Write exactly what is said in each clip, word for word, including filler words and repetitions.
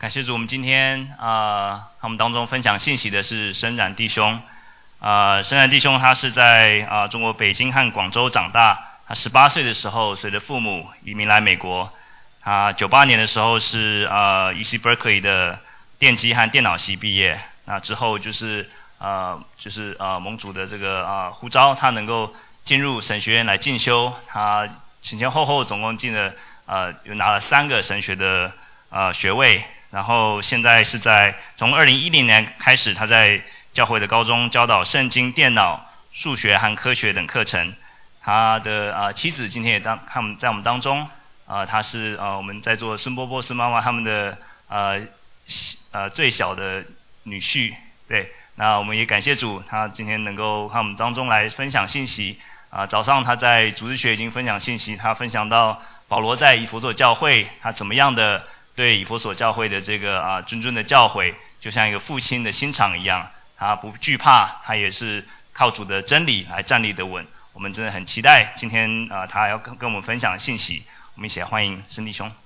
感谢主，我们今天啊、呃，他们当中分享信息的是深染弟兄。啊、呃，深染弟兄他是在啊、呃、中国北京和广州长大。他十八岁的时候，随着父母移民来美国。他九八年的时候是呃 U C Berkeley 的电机和电脑系毕业。那之后就是呃就是呃蒙主的这个啊、呃、呼召，他能够进入神学院来进修。他前前后后总共进了呃有拿了三个神学的呃学位。然后现在是在从二零一零年开始，他在教会的高中教导圣经、电脑、数学和科学等课程。他的呃妻子今天也当他们在我们当中，呃他是呃我们在座孙波波孙妈妈他们的呃呃最小的女婿。对，那我们也感谢主，他今天能够和我们当中来分享信息。啊、呃，早上他在主日学已经分享信息，他分享到保罗在以弗所教会他怎么样的对以弗所教会的这个啊谆谆的教诲，就像一个父亲的心肠一样，他不惧怕，他也是靠主的真理来站立得稳。我们真的很期待今天啊他要跟跟我们分享信息，我们一起来欢迎申弟兄。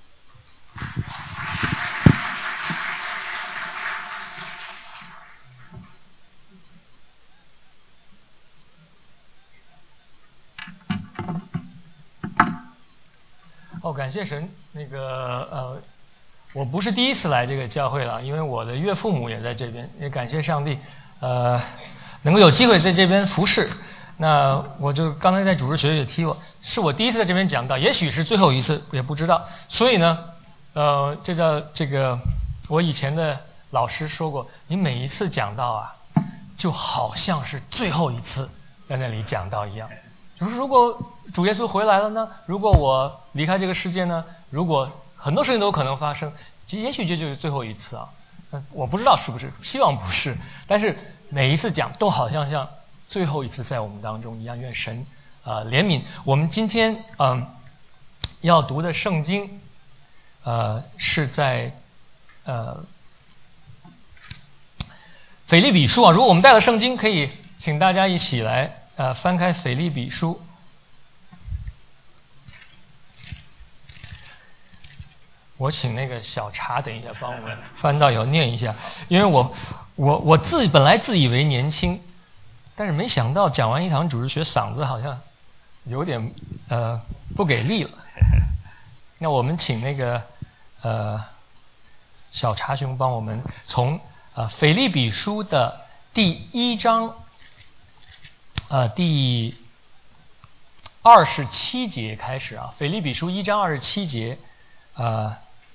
哦，感谢神，那个呃。我不是第一次来这个教会了，因为我的岳父母也在这边，也感谢上帝，呃，能够有机会在这边服侍。那我就刚才在主日学也提过，是我第一次在这边讲道，也许是最后一次，也不知道。所以呢，呃，这叫这个，我以前的老师说过，你每一次讲道啊，就好像是最后一次在那里讲道一样。就是如果主耶稣回来了呢？如果我离开这个世界呢？如果很多事情都有可能发生，其实也许这就是最后一次啊。嗯，我不知道是不是，希望不是。但是每一次讲都好像像最后一次在我们当中一样，愿神啊、呃、怜悯。我们今天嗯、呃、要读的圣经，呃是在呃腓立比书啊。如果我们带了圣经，可以请大家一起来呃翻开腓立比书。我请那个小茶等一下帮我们翻到以后念一下，因为我我我自本来自以为年轻，但是没想到讲完一堂主日学嗓子好像有点呃不给力了。那我们请那个呃小茶兄帮我们从呃腓立比书的第一章呃第二十七节开始啊，腓立比书一章二十七节呃。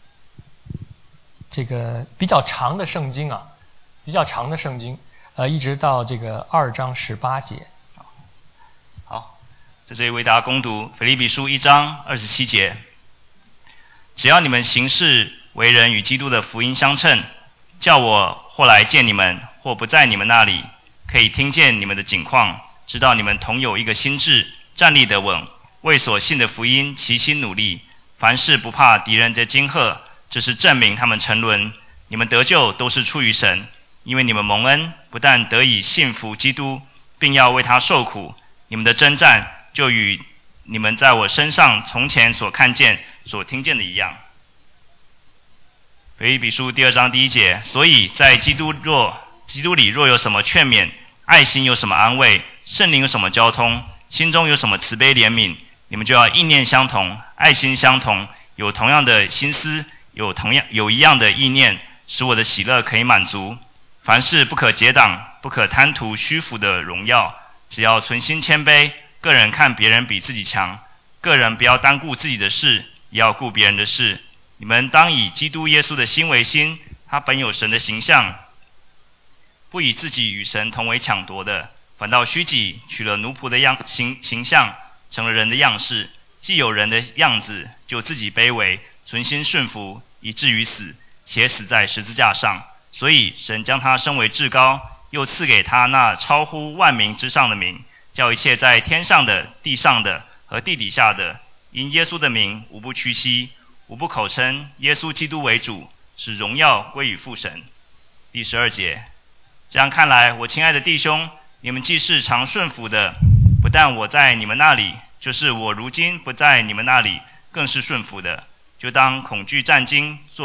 这个比较长的圣经啊，比较长的圣经，呃，一直到这个二章十八节。 好，在这里为大家攻读腓立比书一章二十七节。只要你们行事为人与基督的福音相称，叫我或来见你们，或不在你们那里，可以听见你们的景况，知道你们同有一个心志，站立得稳，为所信的福音齐心努力，凡事不怕敌人的惊吓。这是证明他们沉沦，你们得救都是出于神，因为你们蒙恩，不但得以信服基督，并要为他受苦。你们的征战就与你们在我身上从前所看见、所听见的一样。腓立比书第二章第一节，所以在基督若基督里若有什么劝勉，爱心有什么安慰，圣灵有什么交通，心中有什么慈悲怜悯，你们就要意念相同，爱心相同，有同样的心思。有同样有一样的意念，使我的喜乐可以满足。凡事不可结党，不可贪图虚浮的荣耀，只要存心谦卑，个人看别人比自己强，个人不要单顾自己的事，也要顾别人的事。你们当以基督耶稣的心为心，他本有神的形象，不以自己与神同为抢夺的，反倒虚己，取了奴仆的样形形象，成了人的样式。既有人的样子，就自己卑微，存心顺服，以至于死，且死在十字架上。所以神将他升为至高，又赐给他那超乎万民之上的名，叫一切在天上的、地上的和地底下的，因耶稣的名无不屈膝，无不口称耶稣基督为主，使荣耀归于父神。第十二节，这样看来，我亲爱的弟兄，你们既是常顺服的，不但我在你们那里，就是我如今不在你们那里，更是顺服的。就当恐惧战惊，做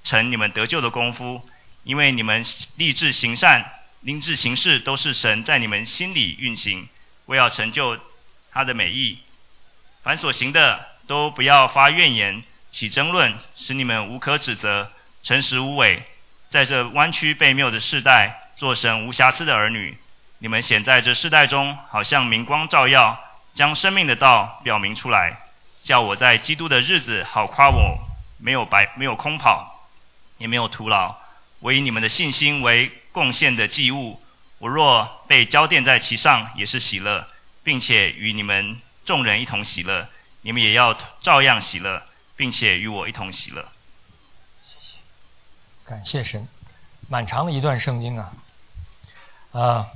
成你们得救的功夫，因为你们立志行善、立志行事，都是神在你们心里运行，为要成就他的美意。凡所行的，都不要发怨言，起争论，使你们无可指责，诚实无伪，在这弯曲悖谬的世代，做神无瑕疵的儿女。你们显在这世代中，好像明光照耀，将生命的道表明出来，叫我在基督的日子好夸我没有白没有空跑，也没有徒劳。我以你们的信心为贡献的祭物，我若被浇奠在其上，也是喜乐，并且与你们众人一同喜乐。你们也要照样喜乐，并且与我一同喜乐。 谢谢，感谢神。蛮长的一段圣经啊，啊，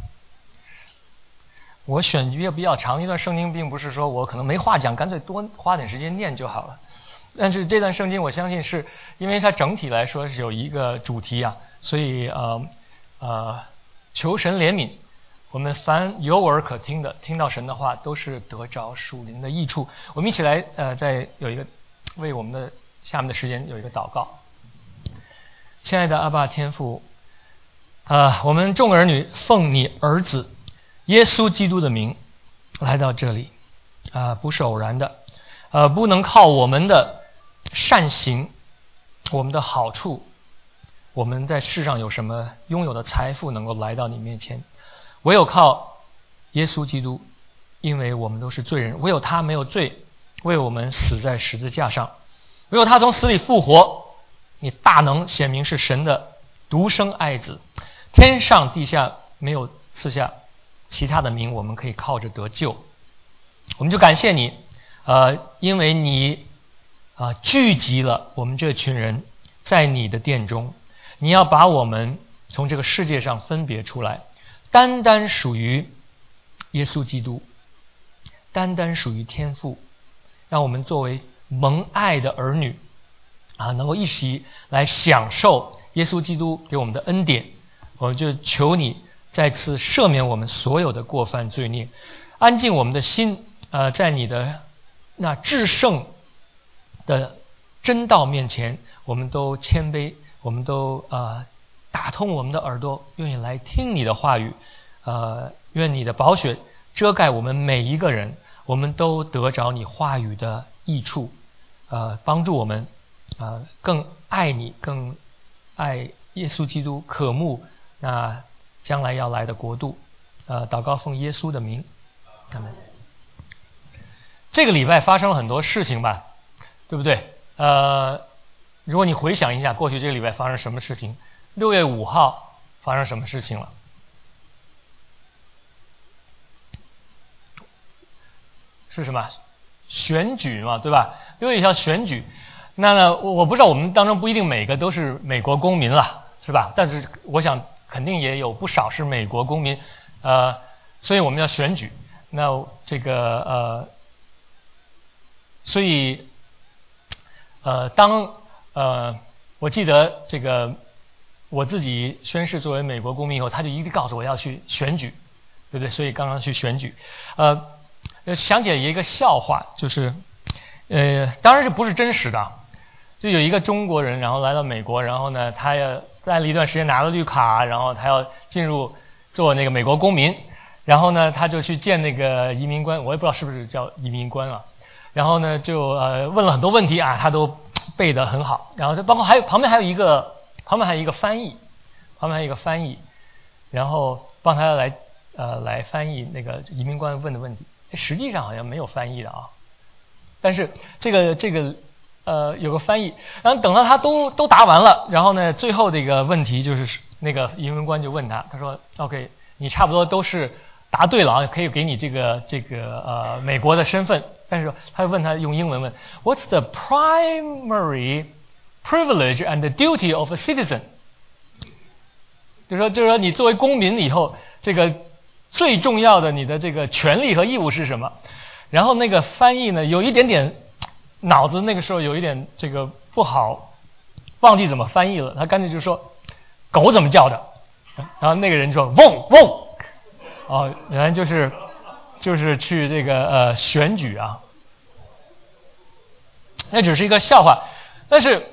我选一个比较长一段圣经，并不是说我可能没话讲，干脆多花点时间念就好了。但是这段圣经，我相信是因为它整体来说是有一个主题啊，所以呃呃，求神怜悯。我们凡有耳可听的，听到神的话，都是得着属灵的益处。我们一起来，呃，再有一个为我们的下面的时间有一个祷告。亲爱的阿爸天父，呃，我们众儿女奉你儿子耶稣基督的名来到这里，啊、呃，不是偶然的，呃，不能靠我们的善行、我们的好处，我们在世上有什么拥有的财富能够来到你面前。唯有靠耶稣基督，因为我们都是罪人，唯有他没有罪，为我们死在十字架上，唯有他从死里复活，你大能显明是神的独生爱子，天上地下没有赐下其他的名，我们可以靠着得救。我们就感谢你，呃，因为你啊、呃、聚集了我们这群人在你的殿中，你要把我们从这个世界上分别出来，单单属于耶稣基督，单单属于天父，让我们作为蒙爱的儿女啊，能够一起来享受耶稣基督给我们的恩典。我们就求你再次赦免我们所有的过犯罪孽，安静我们的心，呃，在你的那至圣的真道面前，我们都谦卑，我们都呃打通我们的耳朵，愿意来听你的话语，呃，愿你的宝血遮盖我们每一个人，我们都得着你话语的益处，呃，帮助我们呃更爱你，更爱耶稣基督，渴慕那将来要来的国度。呃，祷告奉耶稣的名，阿们。这个礼拜发生了很多事情吧，对不对？呃，如果你回想一下过去这个礼拜发生什么事情，六月五号发生什么事情了？是什么？选举嘛，对吧？六月一号选举，那呢，我不知道我们当中不一定每个都是美国公民了，是吧？但是我想肯定也有不少是美国公民，呃，所以我们要选举。那这个呃，所以呃，当呃，我记得这个。我自己宣誓作为美国公民以后，他就一直告诉我要去选举，对不对？所以刚刚去选举，呃，想起了一个笑话，就是，呃，当然是不是真实的，就有一个中国人，然后来到美国，然后呢，他要待了一段时间，拿了绿卡，然后他要进入做那个美国公民，然后呢，他就去见那个移民官，我也不知道是不是叫移民官啊，然后呢，就呃问了很多问题啊，他都背得很好，然后就包括还有旁边还有一个。旁边还有一个翻译，旁边还有一个翻译，然后帮他来呃来翻译那个移民官问的问题。实际上好像没有翻译的啊，但是这个这个呃有个翻译，然后等到他都都答完了，然后呢最后这个问题就是那个移民官就问他，他说 OK 你差不多都是答对了啊，可以给你这个这个呃美国的身份，但是他问他用英文问 What's the primary privilege and the duty of a citizen？ 就是说，就是说，你作为公民以后，这个最重要的你的这个权利和义务是什么？然后那个翻译呢，有一点点脑子那个时候有一点这个不好，忘记怎么翻译了。他干脆就说狗怎么叫的，然后那个人说嗡嗡，哦，原来就是就是去这个呃选举啊，那只是一个笑话，但是。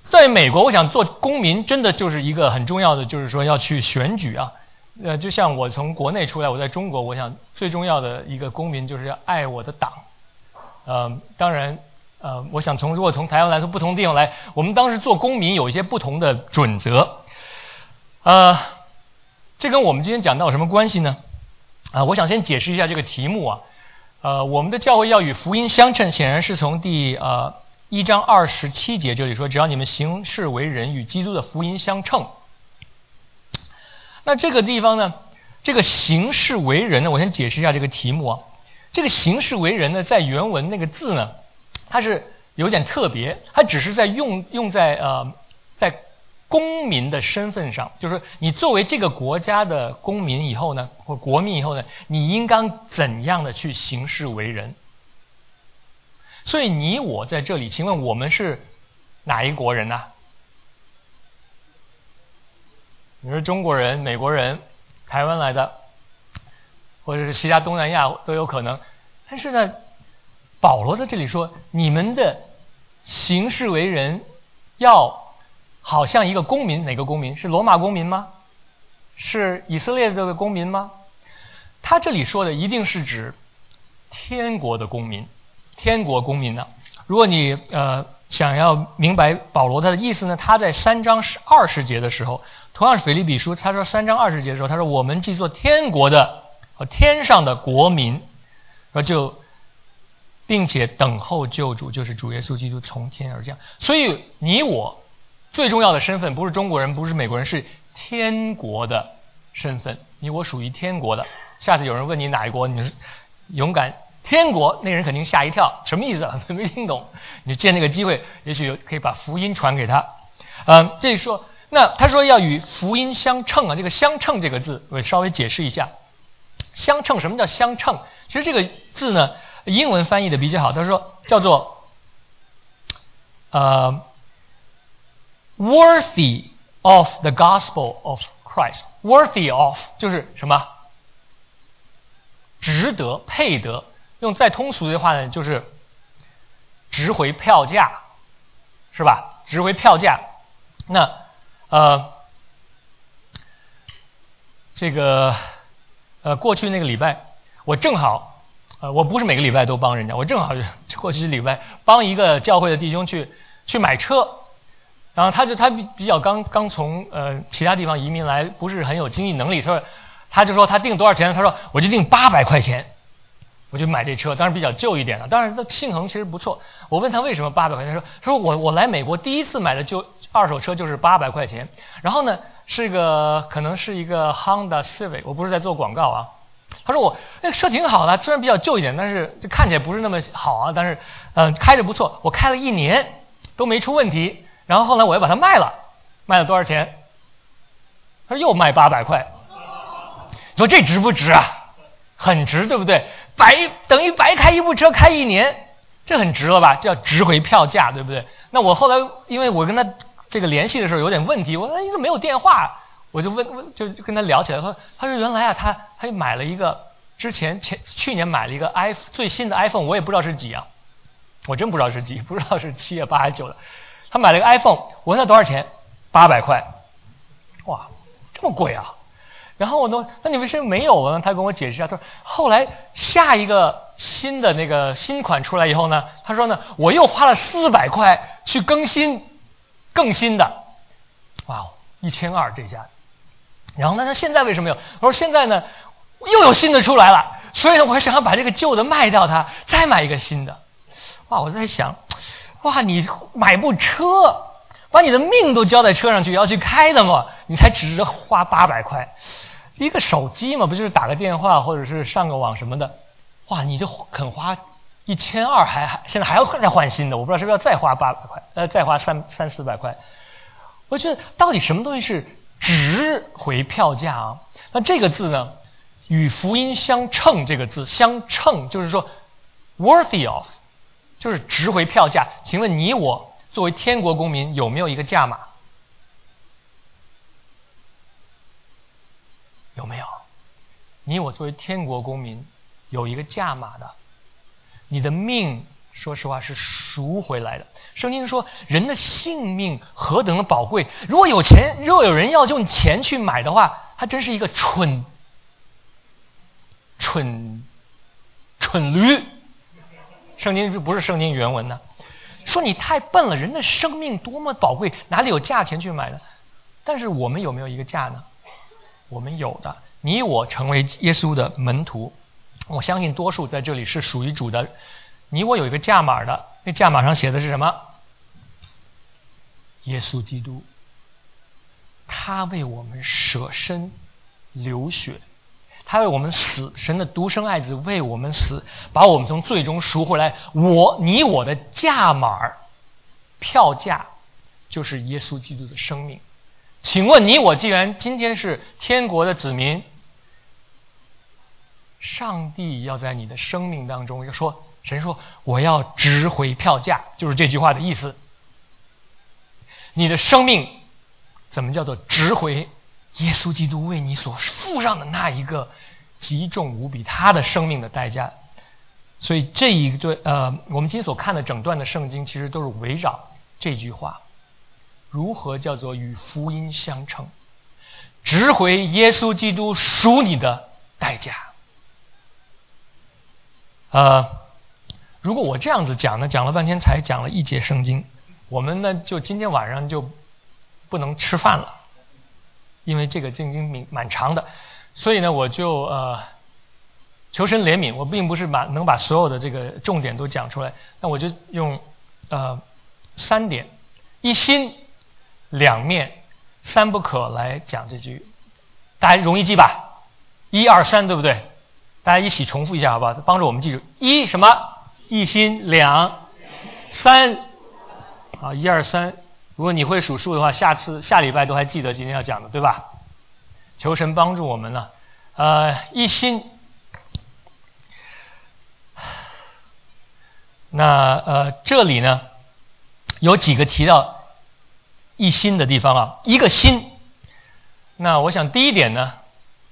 在美国，我想做公民真的就是一个很重要的，就是说要去选举啊。呃，就像我从国内出来，我在中国，我想最重要的一个公民就是要爱我的党。呃，当然，呃，我想从如果从台湾来说，不同地方来，我们当时做公民有一些不同的准则。呃，这跟我们今天讲到有什么关系呢？啊、呃，我想先解释一下这个题目啊。呃，我们的教会要与福音相称，显然是从第呃一章二十七节这里说，只要你们行事为人与基督的福音相称。那这个地方呢，这个行事为人呢，我先解释一下这个题目啊。这个行事为人呢，在原文那个字呢，它是有点特别，它只是在用用在呃在公民的身份上，就是说你作为这个国家的公民以后呢，或国民以后呢，你应当怎样的去行事为人。所以你我在这里，请问我们是哪一国人呢？你是中国人、美国人、台湾来的，或者是其他东南亚都有可能。但是呢，保罗在这里说，你们的行事为人要好像一个公民。哪个公民？是罗马公民吗？是以色列的公民吗？他这里说的一定是指天国的公民。天国公民呢？如果你呃想要明白保罗他的意思呢，他在三章二十节的时候，同样是腓立比书，他说三章二十节的时候，他说我们既做天国的和天上的国民，然后就并且等候救主，就是主耶稣基督从天而降。所以你我最重要的身份不是中国人，不是美国人，是天国的身份。你我属于天国的。下次有人问你哪一国，你是勇敢天国，那人肯定吓一跳，什么意思啊？没听懂。你借那个机会，也许可以把福音传给他。嗯，这里说，那他说要与福音相称啊，这个相称这个字，我稍微解释一下。相称，什么叫相称？其实这个字呢，英文翻译的比较好，他说叫做呃 worthy of the gospel of Christ。worthy of 就是什么？值得、配得。用再通俗的话呢，就是值回票价，是吧？值回票价。那呃，这个呃，过去那个礼拜，我正好呃，我不是每个礼拜都帮人家，我正好过去礼拜帮一个教会的弟兄去去买车，然后他就他比较刚刚从呃其他地方移民来，不是很有经济能力，他说他就说他定多少钱，他说我就定八百块钱。我就买这车，当然比较旧一点了，当然它性能其实不错。我问他为什么八百块钱，他说他说我我来美国第一次买的就二手车就是八百块钱，然后呢是一个可能是一个 Honda Civic， 我不是在做广告啊。他说我那个车挺好的，虽然比较旧一点，但是就看起来不是那么好啊，但是嗯、呃、开着不错，我开了一年都没出问题，然后后来我又把它卖了，卖了多少钱？他说又卖八百块，你说这值不值啊？很值，对不对？白等于白开一部车开一年，这很值了吧？这叫值回票价，对不对？那我后来因为我跟他这个联系的时候有点问题，我说你怎么没有电话？我就问问就就跟他聊起来，说他说原来啊，他他买了一个之前前去年买了一个 iPhone 最新的 iPhone， 我也不知道是几啊，我真不知道是几，不知道是七啊八还是九的。他买了个 iPhone， 我问他多少钱？八百块，哇，这么贵啊！然后我呢，那你为什么没有呢？他跟我解释一下，他说后来下一个新的那个新款出来以后呢，他说呢，我又花了四百块去更新更新的，哇，一千二这下。然后呢，他现在为什么有？我说现在呢又有新的出来了，所以呢，我还想要把这个旧的卖掉它，再买一个新的。哇，我在想，哇，你买部车，把你的命都交在车上去，要去开的嘛，你才值得花八百块。一个手机嘛，不就是打个电话或者是上个网什么的，哇，你就肯花一千二，还还现在还要再换新的，我不知道是不是要再花八百块，呃，再花三三四百块。我觉得到底什么东西是值回票价啊？那这个字呢，与福音相称，这个字相称，就是说 worthy of， 就是值回票价。请问你我作为天国公民有没有一个价码？有没有？你我作为天国公民有一个价码的，你的命说实话是赎回来的。圣经说人的性命何等的宝贵，如果有钱，如果有人要用钱去买的话，他真是一个蠢蠢蠢驴。圣经不是圣经原文呢，说你太笨了，人的生命多么宝贵，哪里有价钱去买呢？但是我们有没有一个价呢？我们有的。你我成为耶稣的门徒，我相信多数在这里是属于主的。你我有一个价码的，那价码上写的是什么？耶稣基督，他为我们舍身流血，他为我们死，神的独生爱子为我们死，把我们从罪中赎回来。我你我的价码票价就是耶稣基督的生命。请问你我既然今天是天国的子民，上帝要在你的生命当中说，神说我要值回票价，就是这句话的意思。你的生命怎么叫做值回？耶稣基督为你所付上的那一个极重无比他的生命的代价。所以这一对呃，我们今天所看的整段的圣经其实都是围绕这句话，如何叫做与福音相称，值回耶稣基督赎你的代价。呃，如果我这样子讲呢，讲了半天才讲了一节圣经，我们呢就今天晚上就不能吃饭了，因为这个圣经蛮长的，所以呢我就呃求神怜悯，我并不是把能把所有的这个重点都讲出来，那我就用呃三点：一心、两面、三不可来讲这句，大家容易记吧？一二三，对不对？大家一起重复一下好不好？帮助我们记住：一什么？一心；两三。好，一二三。如果你会数数的话，下次下礼拜都还记得今天要讲的，对吧？求神帮助我们呢。呃，一心。那呃，这里呢有几个提到一心的地方啊。一个心，那我想第一点呢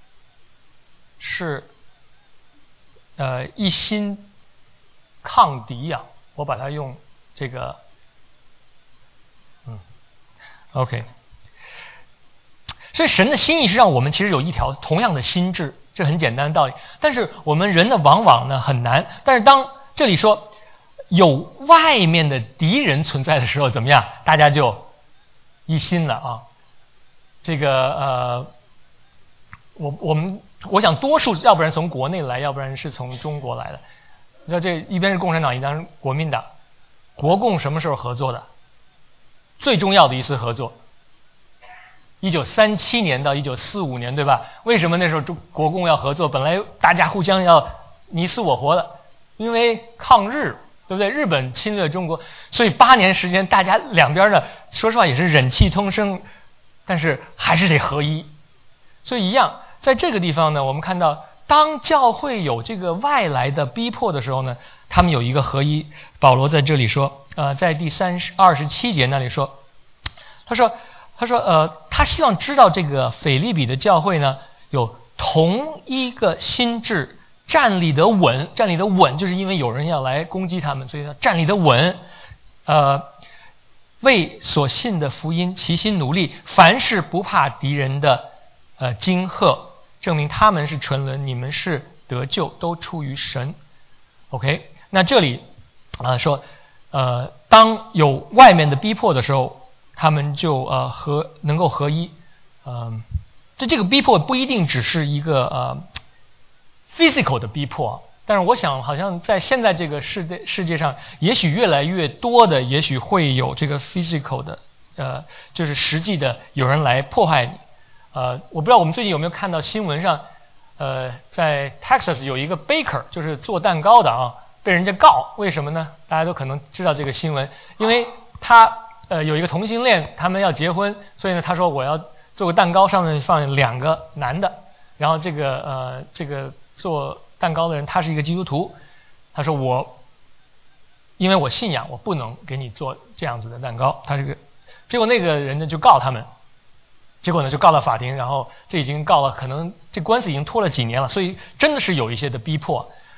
是呃一心抗敌呀、啊，我把它用这个嗯 OK。所以神的心意是让我们其实有一条同样的心智，这很简单的道理。但是我们人呢往往呢很难。但是当这里说有外面的敌人存在的时候，怎么样？大家就一心了啊。这个呃，我我们我想多数要不然从国内来，要不然是从中国来的。你知道这一边是共产党，一边是国民党。国共什么时候合作的？最重要的一次合作，一九三七年到一九四五年，对吧？为什么那时候中国共要合作？本来大家互相要你死我活的，因为抗日。对不对？日本侵略中国，所以八年时间，大家两边呢，说实话也是忍气吞声，但是还是得合一。所以一样，在这个地方呢，我们看到，当教会有这个外来的逼迫的时候呢，他们有一个合一。保罗在这里说，呃，在第三十二十七节那里说，他说，他说，呃，他希望知道这个腓立比的教会呢，有同一个心志。站立得稳，站立得稳，就是因为有人要来攻击他们，所以要站立得稳。呃，为所信的福音齐心努力，凡事不怕敌人的呃惊吓，证明他们是纯伦，你们是得救，都出于神。OK， 那这里啊、呃、说，呃，当有外面的逼迫的时候，他们就呃合能够合一。嗯、呃，这这个逼迫不一定只是一个呃。physical 的逼迫，但是我想好像在现在这个世界世界上，也许越来越多的，也许会有这个 physical 的，呃，就是实际的有人来迫害你。呃，我不知道我们最近有没有看到新闻上，呃，在 Texas 有一个 baker， 就是做蛋糕的啊，被人家告，为什么呢？大家都可能知道这个新闻，因为他呃有一个同性恋，他们要结婚，所以呢他说我要做个蛋糕，上面放两个男的，然后这个呃这个。做蛋糕的人他是一个基督徒，他说我因为我信仰我不能给你做这样子的蛋糕，他这个结果那个人呢就告他们，结果呢就告到法庭，然后这已经告了，可能这官司已经拖了几年了，所以真的是有一些的逼迫。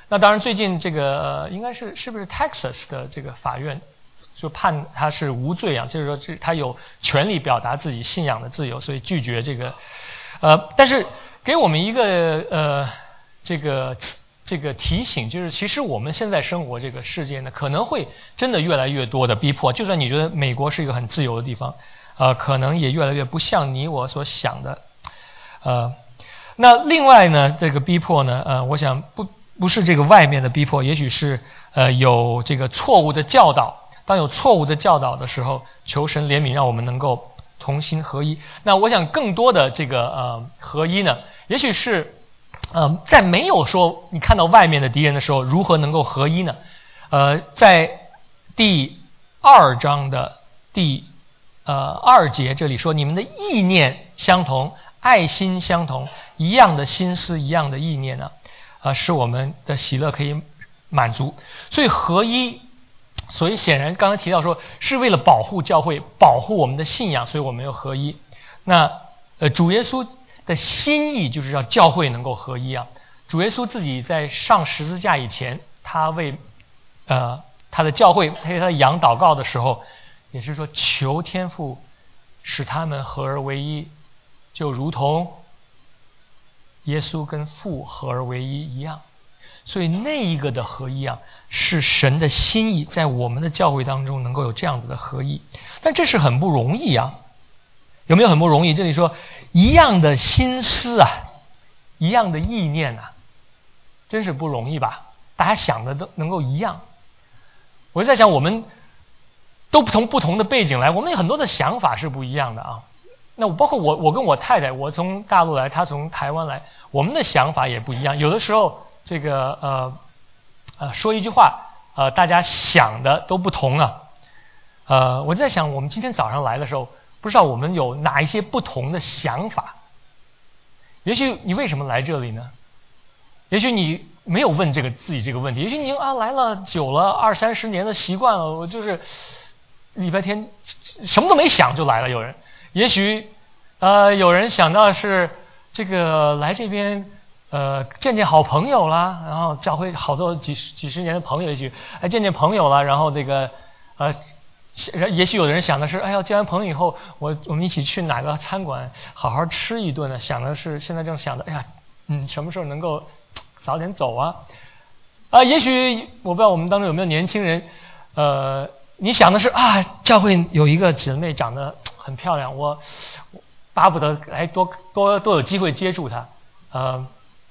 那当然最近这个、呃、应该是是不是 Texas 的这个法院就判他是无罪啊，就是说这他有权利表达自己信仰的自由，所以拒绝这个呃但是给我们一个呃这个这个提醒，就是其实我们现在生活这个世界呢，可能会真的越来越多的逼迫，就算你觉得美国是一个很自由的地方，呃可能也越来越不像你我所想的。呃那另外呢，这个逼迫呢呃我想不不是这个外面的逼迫，也许是呃有这个错误的教导。当有错误的教导的时候，求神怜悯，让我们能够同心合一。那我想更多的这个呃合一呢，也许是呃在没有说你看到外面的敌人的时候，如何能够合一呢？呃，在第二章的第呃二节这里说，你们的意念相同，爱心相同，一样的心思，一样的意念呢，呃，使我们的喜乐可以满足。所以合一。所以显然刚才提到说是为了保护教会，保护我们的信仰，所以我们要合一。那呃主耶稣的心意就是让教会能够合一啊。主耶稣自己在上十字架以前，他为呃他的教会他为他的羊祷告的时候，也是说求天父使他们合而为一，就如同耶稣跟父合而为一一样。所以那一个的合一啊，是神的心意，在我们的教会当中能够有这样子的合一。但这是很不容易啊，有没有很不容易？这里说一样的心思啊，一样的意念啊，真是不容易吧？大家想的都能够一样。我就在想，我们都从不同的背景来，我们有很多的想法是不一样的啊。那我包括我，我跟我太太，我从大陆来，她从台湾来，我们的想法也不一样。有的时候这个呃呃说一句话，呃大家想的都不同啊。呃我在想，我们今天早上来的时候，不知道我们有哪一些不同的想法。也许你为什么来这里呢？也许你没有问这个自己这个问题，也许你啊来了久了二三十年的习惯了，我就是礼拜天什么都没想就来了。有人也许呃有人想到是这个来这边呃见见好朋友啦，然后教会好多几十几十年的朋友，也许哎见见朋友啦，然后这个呃也许有的人想的是，哎呀见完朋友以后我我们一起去哪个餐馆好好吃一顿呢，想的是现在正想的，哎呀嗯什么时候能够早点走啊啊也许我不知道我们当中有没有年轻人，呃你想的是啊教会有一个姊妹长得很漂亮，我巴不得来多多多有机会接触她，呃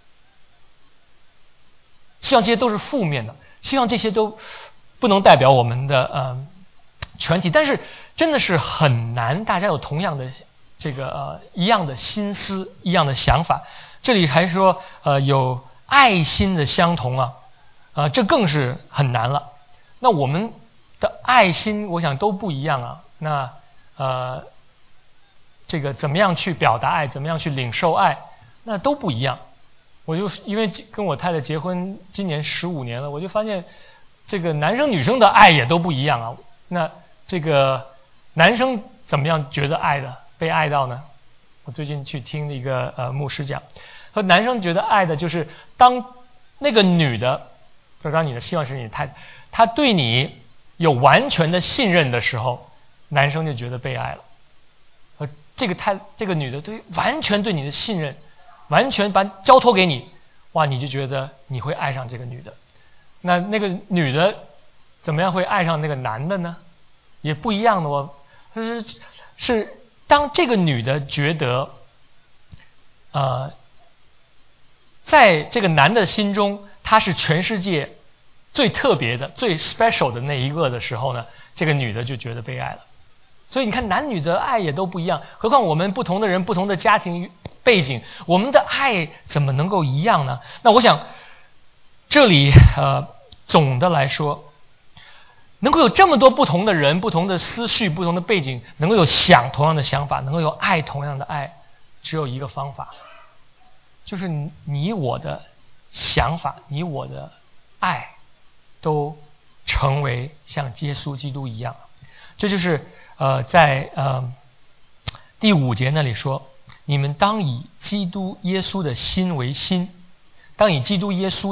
希望这些都是负面的，希望这些都不能代表我们的呃全体，但是真的是很难大家有同样的这个呃一样的心思，一样的想法。这里还说呃有爱心的相同啊，呃这更是很难了。那我们的爱心我想都不一样啊，那呃这个怎么样去表达爱，怎么样去领受爱，那都不一样。我就因为跟我太太结婚今年十五年了，我就发现这个男生女生的爱也都不一样啊。那这个男生怎么样觉得爱的，被爱到呢？我最近去听一个呃牧师讲，说男生觉得爱的就是当那个女的，就当你的希望是你的太太，她对你有完全的信任的时候，男生就觉得被爱了。呃，这个太这个女的对完全对你的信任，完全把交托给你，哇，你就觉得你会爱上这个女的。那那个女的怎么样会爱上那个男的呢？也不一样的哦。是是当这个女的觉得呃在这个男的心中他是全世界最特别的最 special 的那一个的时候呢，这个女的就觉得被爱了。所以你看男女的爱也都不一样，何况我们不同的人不同的家庭背景，我们的爱怎么能够一样呢？那我想这里呃总的来说，能够有这么多不同的人，不同的思绪，不同的背景，能够有想同样的想法，能够有爱同样的爱，只有一个方法，就是你我的想法，你我的爱都成为像耶稣基督一样。这就是呃在呃第五节那里说，你们当以基督耶稣的心为心，当以基督耶稣的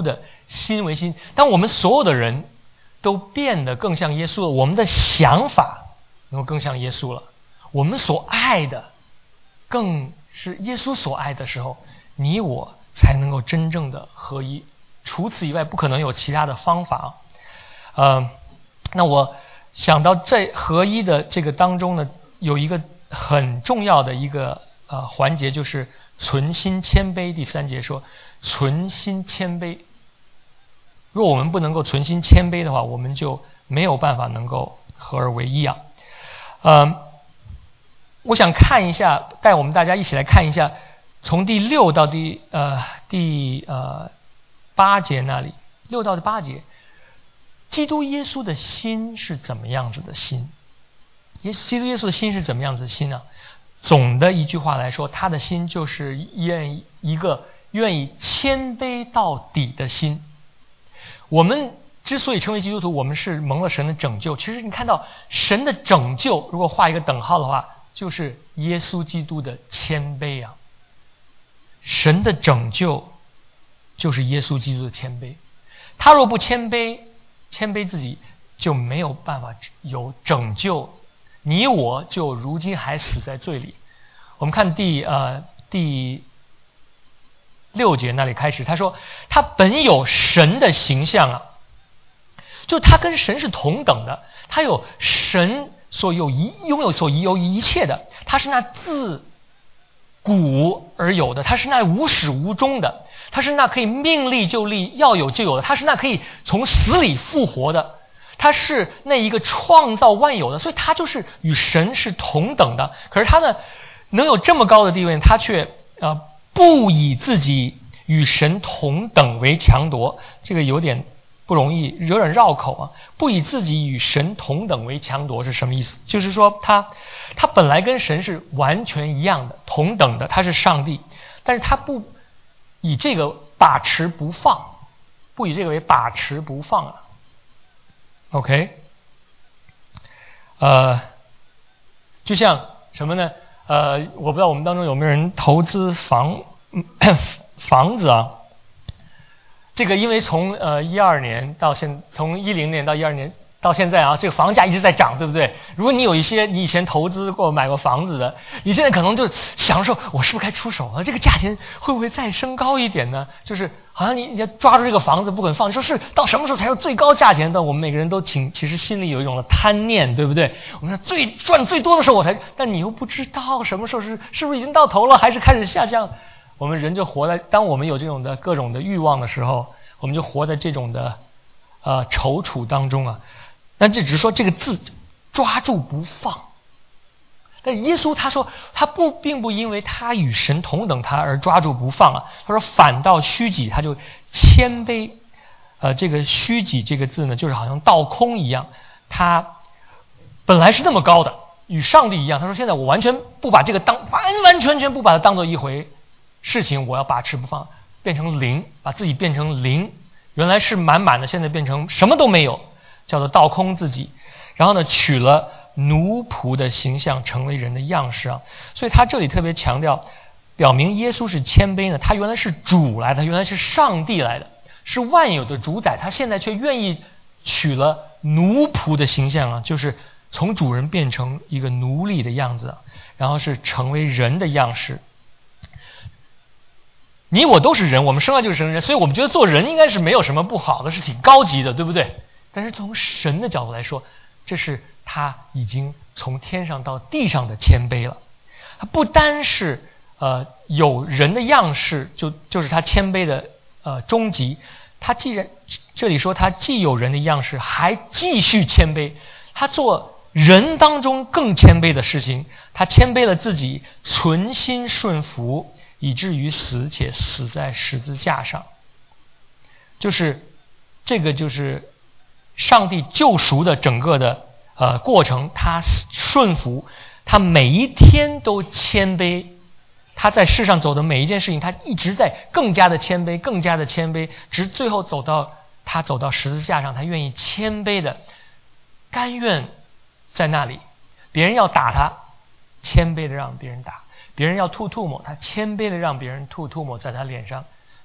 心为心。当我们所有的人都变得更像耶稣了，我们的想法能够更像耶稣了，我们所爱的更是耶稣所爱的时候，你我才能够真正的合一。除此以外，不可能有其他的方法。呃，那我想到在合一的这个当中呢，有一个很重要的一个呃环节，就是存心谦卑。第三节说存心谦卑。若我们不能够存心谦卑的话，我们就没有办法能够合而为一啊。呃，我想看一下，带我们大家一起来看一下，从第六到第呃第呃八节那里，六到第八节，基督耶稣的心是怎么样子的心？耶稣基督耶稣的心是怎么样子的心呢？总的一句话来说，他的心就是愿一个愿意谦卑到底的心。我们之所以成为基督徒，我们是蒙了神的拯救。其实你看到神的拯救，如果画一个等号的话，就是耶稣基督的谦卑啊。神的拯救就是耶稣基督的谦卑。他若不谦卑，谦卑自己，就没有办法有拯救。你我就如今还死在罪里。我们看第呃第六节那里开始，他说他本有神的形象啊，就他跟神是同等的，他有神所有一拥有所有一切的，他是那自古而有的，他是那无始无终的，他是那可以命立就立，要有就有的，他是那可以从死里复活的，他是那一个创造万有的，所以他就是与神是同等的。可是他呢，能有这么高的地位，他却呃不以自己与神同等为强夺，这个有点不容易，有点绕口啊。不以自己与神同等为强夺是什么意思？就是说他他本来跟神是完全一样的，同等的，他是上帝，但是他不以这个把持不放，不以这个为把持不放啊。OK， 呃，就像什么呢？呃，我不知道我们当中有没有人投资房房子啊？这个因为从呃一二年到现，从一零年到一二年到现在啊，这个房价一直在涨，对不对？如果你有一些你以前投资过买过房子的，你现在可能就想说，我是不是该出手了？这个价钱会不会再升高一点呢？就是好像你你要抓住这个房子不肯放，你说是到什么时候才有最高价钱的？我们每个人都挺其实心里有一种的贪念，对不对？我们说最赚最多的时候我才，但你又不知道什么时候是是不是已经到头了，还是开始下降？我们人就活在，当我们有这种的各种的欲望的时候，我们就活在这种的呃踌躇当中啊。那这只是说这个字抓住不放。但耶稣他说他不并不因为他与神同等他而抓住不放啊。他说反倒虚己，他就谦卑。呃，这个虚己这个字呢，就是好像倒空一样，他本来是那么高的，与上帝一样。他说现在我完全不把这个当完完全全不把它当做一回事情，我要把持不放，变成零，把自己变成零。原来是满满的，现在变成什么都没有，叫做倒空自己。然后呢，取了奴仆的形象，成为人的样式啊。所以他这里特别强调，表明耶稣是谦卑呢。他原来是主来的，原来是上帝来的，是万有的主宰，他现在却愿意取了奴仆的形象啊，就是从主人变成一个奴隶的样子，然后是成为人的样式。你我都是人，我们生来就是人，所以我们觉得做人应该是没有什么不好的，是挺高级的，对不对？但是从神的角度来说，这是他已经从天上到地上的谦卑了。他不单是呃有人的样式，就就是他谦卑的呃终极。他既然这里说他既有人的样式，还继续谦卑，他做人当中更谦卑的事情，他谦卑了自己，存心顺服，以至于死，且死在十字架上。就是这个就是上帝救赎的整个的呃过程，他顺服，他每一天都谦卑，他在世上走的每一件事情，他一直在更加的谦卑，更加的谦卑，直最后走到他走到十字架上，他愿意谦卑的甘愿在那里，别人要打他，谦卑的让别人打，别人要吐唾沫，他谦卑的让别人吐唾沫在他脸上，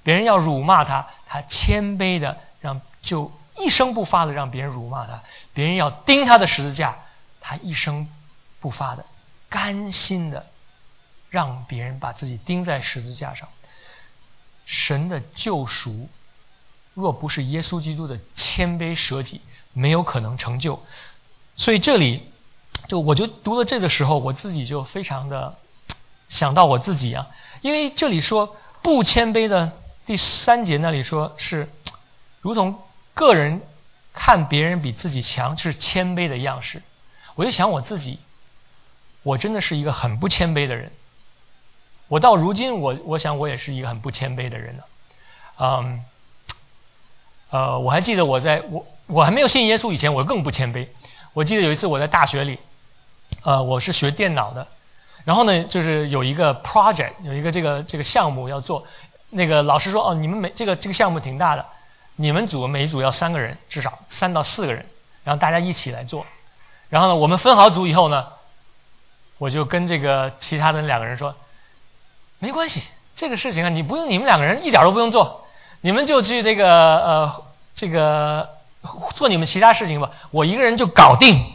别人要辱骂他，他谦卑的让就一声不发的让别人辱骂他；别人要钉他的十字架，他一声不发的甘心的让别人把自己钉在十字架上。神的救赎若不是耶稣基督的谦卑舍己，没有可能成就。所以这里就我就读了这个时候，我自己就非常的想到我自己啊，因为这里说不谦卑的第三节那里说是如同个人看别人比自己强是谦卑的样式。我就想我自己，我真的是一个很不谦卑的人。我到如今我我想我也是一个很不谦卑的人了。嗯呃我还记得我在我我还没有信耶稣以前，我更不谦卑。我记得有一次我在大学里，呃我是学电脑的，然后呢就是有一个 project 有一个这个这个项目要做，那个老师说哦你们每这个这个项目挺大的，你们组每一组要三个人，至少三到四个人，然后大家一起来做。然后呢我们分好组以后呢，我就跟这个其他的两个人说，没关系，这个事情啊你不用，你们两个人一点都不用做，你们就去这个呃这个做你们其他事情吧，我一个人就搞定。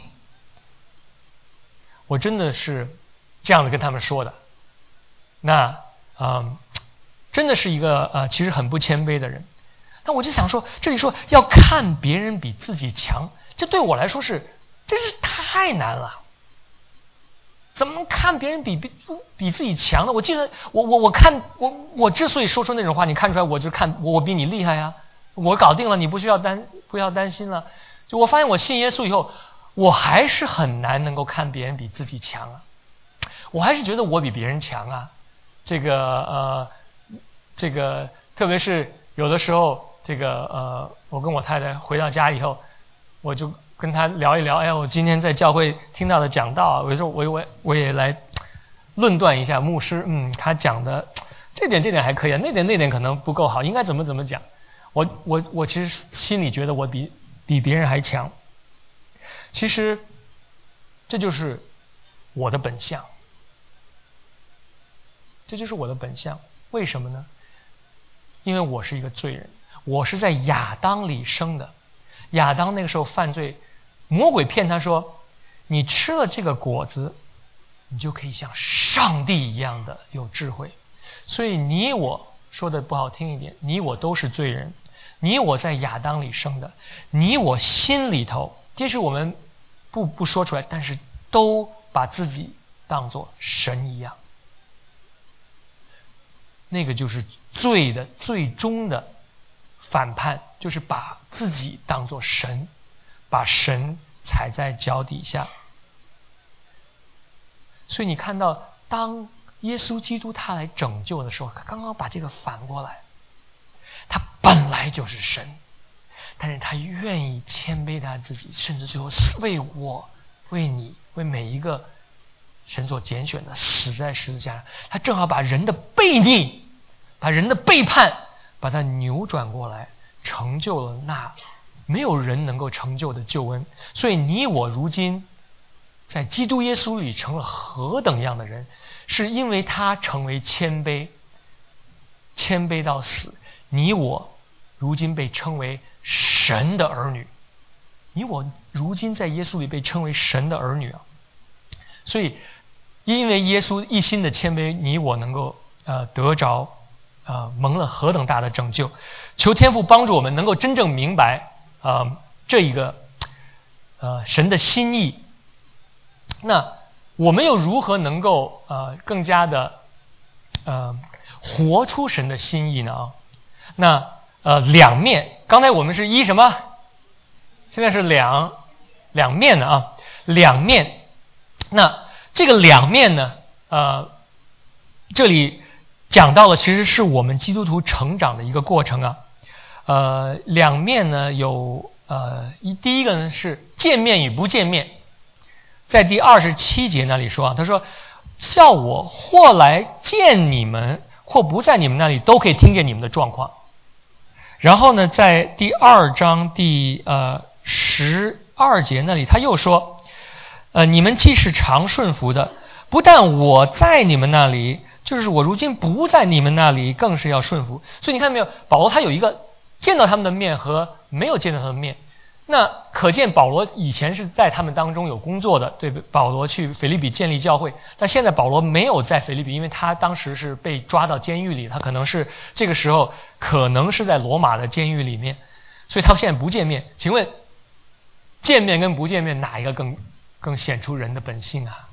我真的是这样的跟他们说的。那嗯真的是一个呃其实很不谦卑的人。但我就想说，这里说要看别人比自己强，这对我来说是真是太难了。怎么能看别人比比比自己强呢？我记得我我我看我我之所以说出那种话，你看出来我就看我我比你厉害呀，我搞定了，你不需要担不要担心了。就我发现我信耶稣以后，我还是很难能够看别人比自己强啊，我还是觉得我比别人强啊。这个呃这个特别是有的时候，这个呃我跟我太太回到家以后，我就跟他聊一聊，哎呀，我今天在教会听到的讲道啊，我说我我我也来论断一下牧师，嗯，他讲的这点这点还可以啊，那点那点可能不够好，应该怎么怎么讲。我我我其实心里觉得我比比别人还强。其实这就是我的本相，这就是我的本相。为什么呢？因为我是一个罪人，我是在亚当里生的。亚当那个时候犯罪，魔鬼骗他说，你吃了这个果子，你就可以像上帝一样的有智慧。所以你我说的不好听一点，你我都是罪人，你我在亚当里生的，你我心里头，即使我们不不说出来，但是都把自己当作神一样。那个就是罪的最终的反叛，就是把自己当作神，把神踩在脚底下。所以你看到当耶稣基督他来拯救的时候，他刚刚把这个反过来，他本来就是神，但是他愿意谦卑他自己，甚至最后为我为你为每一个神所拣选的死在十字架上。他正好把人的悖逆，把人的背叛，把它扭转过来，成就了那没有人能够成就的救恩。所以你我如今在基督耶稣里成了何等样的人，是因为他成为谦卑，谦卑到死。你我如今被称为神的儿女，你我如今在耶稣里被称为神的儿女啊。所以因为耶稣一心的谦卑，你我能够呃得着呃蒙了何等大的拯救。求天父帮助我们能够真正明白呃这一个呃神的心意。那我们又如何能够呃更加的呃活出神的心意呢？啊，那呃两面，刚才我们是一什么？现在是两两面的啊，两面。那这个两面呢，呃，这里讲到了，其实是我们基督徒成长的一个过程啊。呃，两面呢有呃一第一个呢是见面与不见面。在第二十七节那里说啊，他说叫我或来见你们，或不在你们那里，都可以听见你们的状况。然后呢，在第二章第呃十二节那里，他又说，呃，你们既是常顺服的，不但我在你们那里， 就是我如今不在你们那里，更是要顺服。所以你看没有，保罗他有一个见到他们的面和没有见到他们的面。那可见保罗以前是在他们当中有工作的，对，保罗去腓立比建立教会，但现在保罗没有在腓立比，因为他当时是被抓到监狱里，他可能是这个时候可能是在罗马的监狱里面，所以他现在不见面。请问见面跟不见面哪一个更更显出人的本性啊？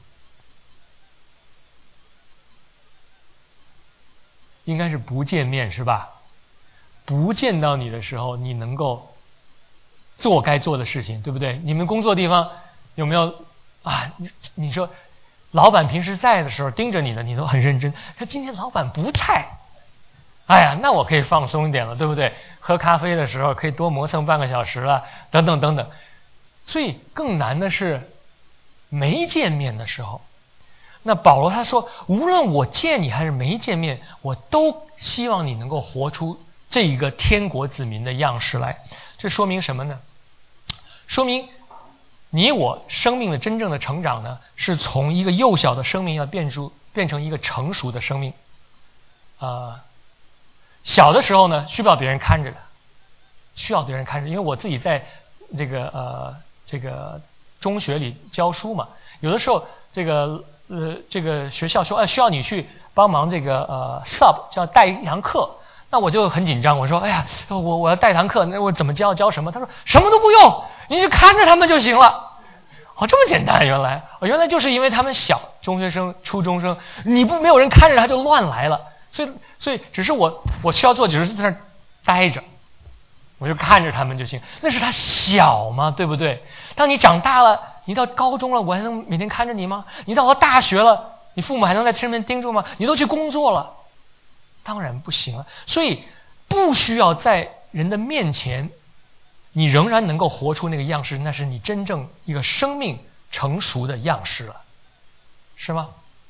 应该是不见面是吧？不见到你的时候，你能够做该做的事情，对不对？你们工作地方有没有啊？你你说，老板平时在的时候盯着你的，你都很认真。他今天老板不在，哎呀，那我可以放松一点了，对不对？喝咖啡的时候可以多磨蹭半个小时了，等等等等。所以更难的是没见面的时候。那保罗他说，无论我见你还是没见面，我都希望你能够活出这一个天国子民的样式来。这说明什么呢？说明你我生命的真正的成长呢，是从一个幼小的生命要变出变成一个成熟的生命。呃，小的时候呢，需要别人看着的，需要别人看着，因为我自己在这个呃这个中学里教书嘛，有的时候这个呃这个学校说，哎、呃，需要你去帮忙这个呃 sub 叫带一堂课。那我就很紧张，我说哎呀，我我要带堂课，那我怎么教教什么？他说什么都不用，你就看着他们就行了。哦，这么简单，原来哦，原来就是因为他们小，中学生、初中生，你不没有人看着他就乱来了。所以所以只是我我需要做，只是在那儿待着，我就看着他们就行。那是他小嘛，对不对？当你长大了，你到高中了，我还能每天看着你吗？你到了大学了，你父母还能在身边盯住吗？你都去工作了。当然不行了，所以不需要在人的面前，你仍然能够活出那个样式，那是你真正一个生命成熟的样式了，是吗？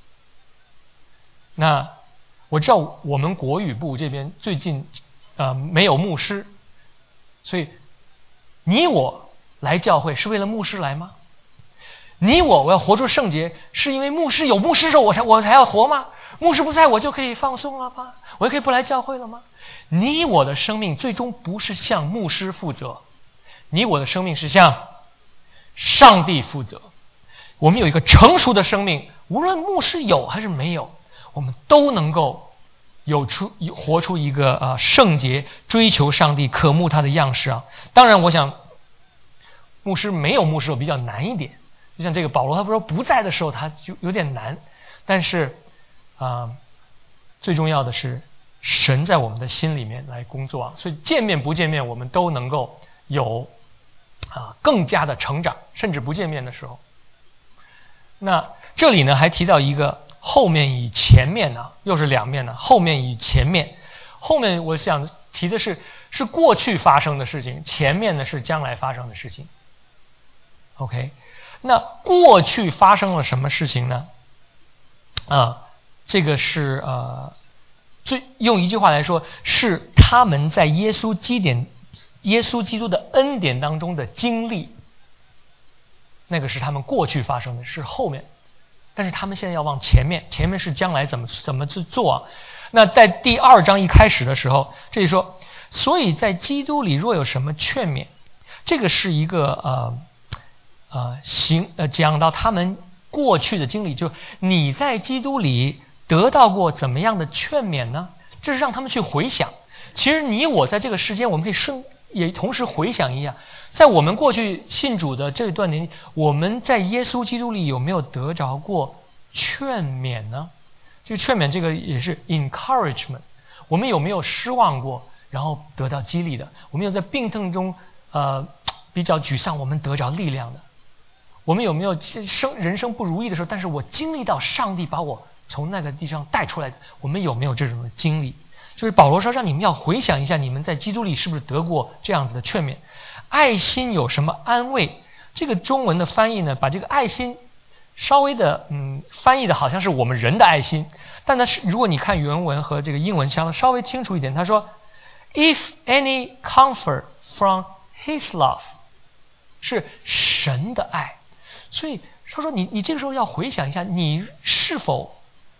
那我知道我们国语部这边最近呃没有牧师，所以你我来教会是为了牧师来吗？你我我要活出圣洁，是因为牧师有牧师的时候我才我才要活吗？牧师不在我就可以放松了吗？我就可以不来教会了吗？你我的生命最终不是向牧师负责，你我的生命是向上帝负责。我们有一个成熟的生命，无论牧师有还是没有，我们都能够有出活出一个呃圣洁，追求上帝，渴慕他的样式啊。当然我想牧师没有牧师比较难一点，就像这个保罗他不说不在的时候他就有点难，但是啊、呃，最重要的是神在我们的心里面来工作啊，所以见面不见面我们都能够有啊更加的成长，甚至不见面的时候。那这里呢还提到一个后面与前面呢，又是两面呢，后面与前面。后面我想提的是是过去发生的事情，前面呢是将来发生的事情。OK， 那过去发生了什么事情呢？啊，这个是呃，最用一句话来说，是他们在耶稣基点、耶稣基督的恩典当中的经历。那个是他们过去发生的，是后面，但是他们现在要往前面，前面是将来怎么怎么去做啊？那在第二章一开始的时候，这里说，所以在基督里若有什么劝勉，这个是一个呃呃行呃讲到他们过去的经历，就你在基督里得到过怎么样的劝勉呢？这是让他们去回想。其实你我在这个时间，我们可以顺也同时回想一下，在我们过去信主的这段年纪，我们在耶稣基督里有没有得着过劝勉呢？这个劝勉，这个也是 encouragement。我们有没有失望过，然后得到激励的？我们有在病痛中呃比较沮丧，我们得着力量的？我们有没有生人生不如意的时候，但是我经历到上帝把我从那个地上带出来的？我们有没有这种的经历？就是保罗说，让你们要回想一下，你们在基督里是不是得过这样子的劝勉？爱心有什么安慰？这个中文的翻译呢，把这个爱心稍微的嗯翻译的好像是我们人的爱心，但呢是如果你看原文和这个英文相稍微清楚一点，他说 if any comfort from his love， 是神的爱。所以他说你你这个时候要回想一下，你是否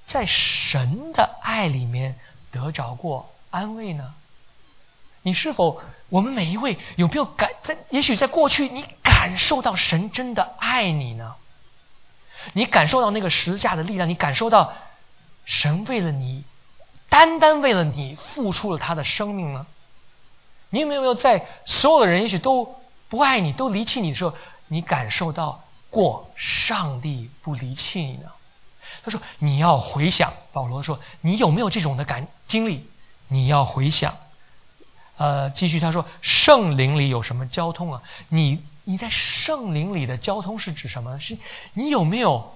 在神的爱里面得着过安慰呢？你是否，我们每一位有没有感在？也许在过去你感受到神真的爱你呢？你感受到那个十字架的力量，你感受到神为了你，单单为了你付出了他的生命呢？你有没有在所有的人也许都不爱你，都离弃你的时候，你感受到过上帝不离弃你呢？他说你要回想，保罗说你有没有这种的感经历？你要回想。呃，继续他说圣灵里有什么交通啊？你你在圣灵里的交通是指什么？是你有没有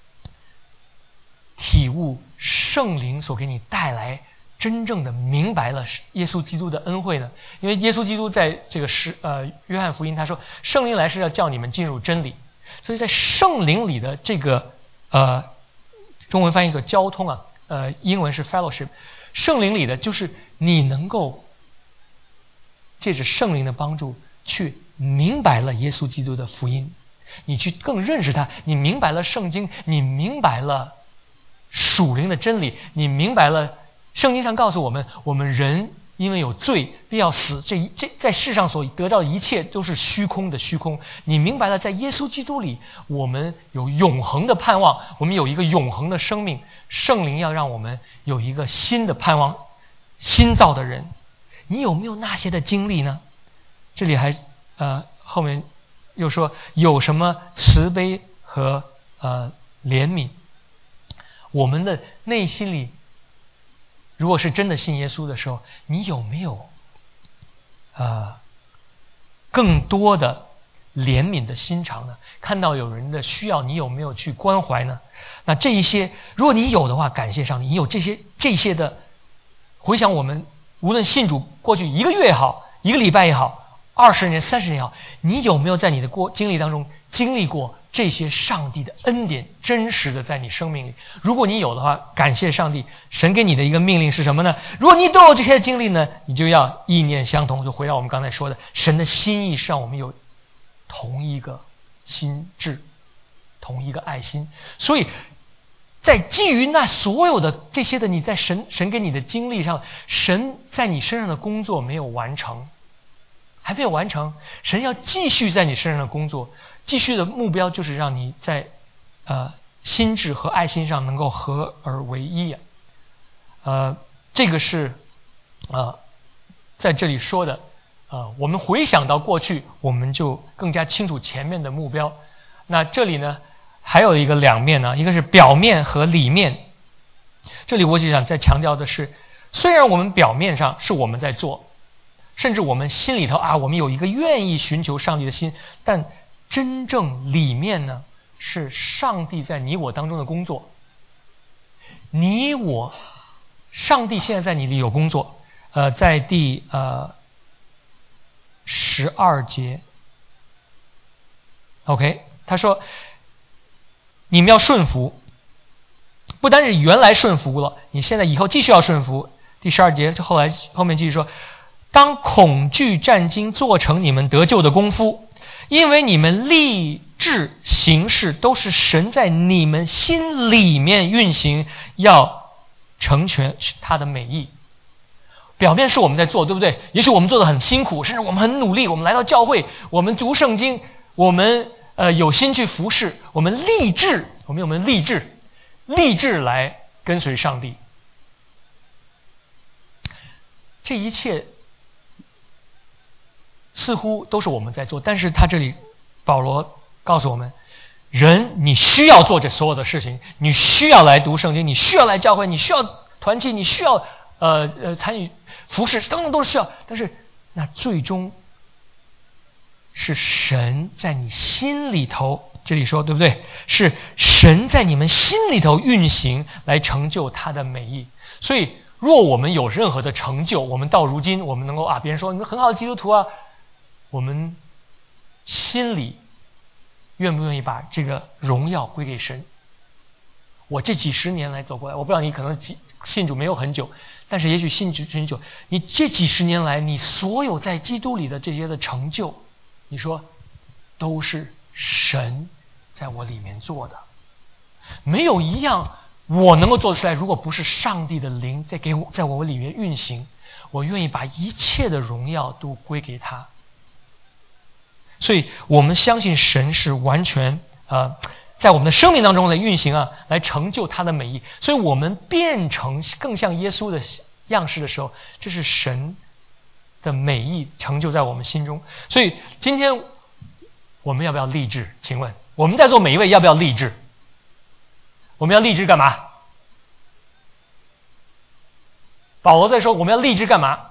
体悟圣灵所给你带来真正的明白了耶稣基督的恩惠呢？因为耶稣基督在这个是呃约翰福音他说圣灵来是要叫你们进入真理，所以在圣灵里的这个呃中文翻译作交通啊，呃英文是 fellowship， 圣灵里的就是你能够借着圣灵的帮助去明白了耶稣基督的福音，你去更认识他，你明白了圣经，你明白了属灵的真理，你明白了圣经上告诉我们，我们人因为有罪必要死，这这在世上所得到的一切都是虚空的虚空。你明白了在耶稣基督里我们有永恒的盼望，我们有一个永恒的生命，圣灵要让我们有一个新的盼望，新造的人。你有没有那些的经历呢？这里还呃后面又说有什么慈悲和呃怜悯。我们的内心里如果是真的信耶稣的时候，你有没有呃更多的怜悯的心肠呢？看到有人的需要，你有没有去关怀呢？那这一些如果你有的话，感谢上帝，你有这些这些的回想，我们无论信主过去一个月也好，一个礼拜也好，二十年三十年也好，你有没有在你的过经历当中经历过这些上帝的恩典真实的在你生命里？如果你有的话，感谢上帝，神给你的一个命令是什么呢？如果你都有这些经历呢，你就要意念相同。就回到我们刚才说的，神的心意是让我们有同一个心智，同一个爱心。所以在基于那所有的这些的你在神神给你的经历上，神在你身上的工作没有完成，还没有完成，神要继续在你身上的工作，继续的目标就是让你在呃心智和爱心上能够合而为一啊。呃，这个是呃在这里说的，呃，我们回想到过去，我们就更加清楚前面的目标。那这里呢？还有一个两面呢，一个是表面和里面。这里我就想再强调的是，虽然我们表面上是我们在做，甚至我们心里头啊，我们有一个愿意寻求上帝的心，但真正里面呢，是上帝在你我当中的工作。你我，上帝现在在你里有工作。呃，在第呃十二节 ，OK， 他说。你们要顺服，不单是原来顺服了，你现在以后继续要顺服。第十二节后来后面继续说，当恐惧战惊做成你们得救的功夫，因为你们立志行事都是神在你们心里面运行，要成全他的美意。表面是我们在做，对不对？也许我们做得很辛苦，甚至我们很努力，我们来到教会，我们读圣经，我们呃，有心去服侍，我们立志，我们有没有立志，立志来跟随上帝？这一切似乎都是我们在做，但是他这里保罗告诉我们，人你需要做这所有的事情，你需要来读圣经，你需要来教会，你需要团契，你需要呃呃参与服侍，等等都是需要，但是那最终是神在你心里头，这里说对不对？是神在你们心里头运行来成就他的美意。所以若我们有任何的成就，我们到如今我们能够啊，别人说你们很好的基督徒啊，我们心里愿不愿意把这个荣耀归给神？我这几十年来走过来，我不知道你可能信主没有很久，但是也许信主很久，你这几十年来你所有在基督里的这些的成就，你说都是神在我里面做的，没有一样我能够做出来，如果不是上帝的灵在给我在我里面运行，我愿意把一切的荣耀都归给他。所以我们相信神是完全呃，在我们的生命当中来运行啊，来成就他的美意。所以我们变成更像耶稣的样式的时候，这是神的美意成就在我们心中。所以今天我们要不要立志？请问我们在座每一位要不要立志？我们要立志干嘛？保罗在说我们要立志干嘛？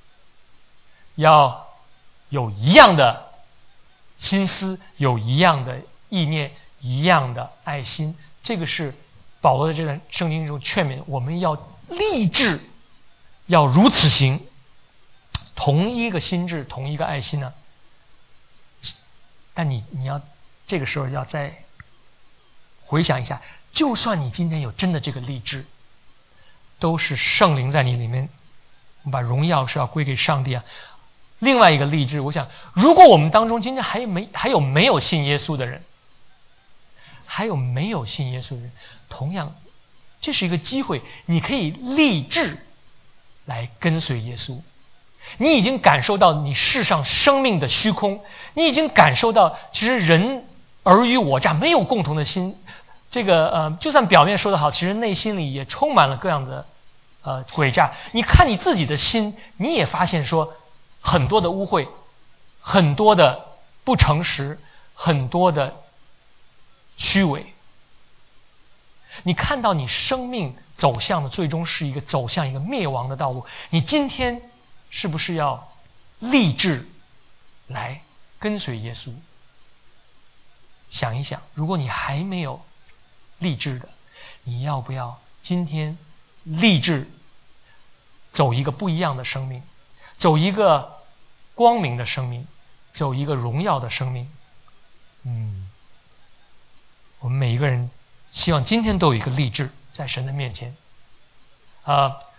要有一样的心思，有一样的意念，一样的爱心。这个是保罗在这段圣经中劝勉我们要立志，要如此行，同一个心智，同一个爱心呢、啊。但你你要这个时候要再回想一下，就算你今天有真的这个立志，都是圣灵在你里面，把荣耀是要归给上帝啊。另外一个立志，我想如果我们当中今天还没还有没有信耶稣的人，还有没有信耶稣的人，同样这是一个机会，你可以立志来跟随耶稣。你已经感受到你世上生命的虚空，你已经感受到其实人尔虞我诈，没有共同的心。这个呃，就算表面说得好，其实内心里也充满了各样的呃诡诈。你看你自己的心，你也发现说很多的污秽，很多的不诚实，很多的虚伪。你看到你生命走向的最终是一个走向一个灭亡的道路，你今天是不是要立志来跟随耶稣？想一想，如果你还没有立志的，你要不要今天立志走一个不一样的生命，走一个光明的生命，走一个荣耀的生命？嗯，我们每一个人希望今天都有一个立志在神的面前。啊、呃，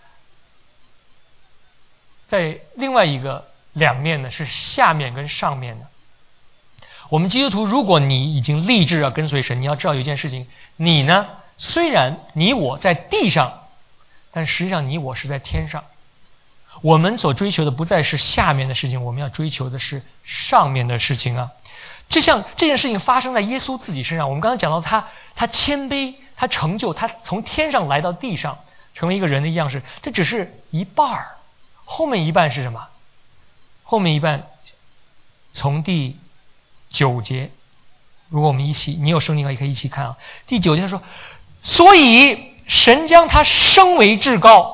在另外一个两面呢，是下面跟上面的。我们基督徒，如果你已经立志要跟随神，你要知道有一件事情，你呢，虽然你我在地上，但实际上你我是在天上。我们所追求的不再是下面的事情，我们要追求的是上面的事情啊。这像这件事情发生在耶稣自己身上，我们刚才讲到他，他谦卑，他成就，他从天上来到地上，成为一个人的样式，这只是一半儿，后面一半是什么？后面一半从第九节，如果我们一起，你有圣经也可以一起看啊。第九节他说，所以神将他升为至高。